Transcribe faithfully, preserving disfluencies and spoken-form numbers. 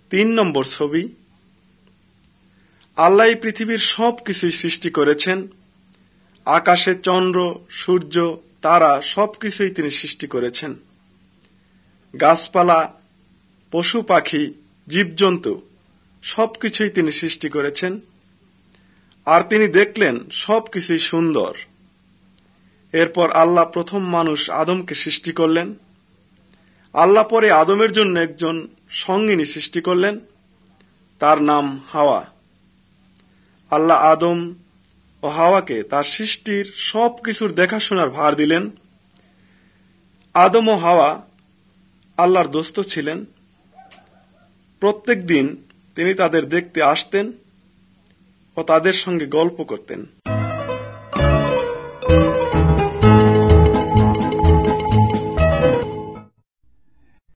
তিন নম্বর ছবি, আল্লাহ এই পৃথিবীর সব কিছুই সৃষ্টি করেছেন। আকাশে চন্দ্র, সূর্য, তারা সবকিছুই তিনি সৃষ্টি করেছেন। গাছপালা, পশু পাখি, জীবজন্তু সবকিছুই তিনি সৃষ্টি করেছেন। আর তিনি দেখলেন সবকিছুই সুন্দর। এরপর আল্লাহ প্রথম মানুষ আদমকে সৃষ্টি করলেন। আল্লাহ পরে আদমের জন্য একজন সঙ্গিনী সৃষ্টি করলেন, তার নাম হাওয়া। আল্লাহ আদম ও হাওয়াকে তার সৃষ্টির সবকিছুর দেখাশোনার ভার দিলেন। আদম ও হাওয়া আল্লাহর দোস্ত ছিলেন। প্রত্যেক দিন তিনি তাদের দেখতে আসতেন ও তাদের সঙ্গে গল্প করতেন।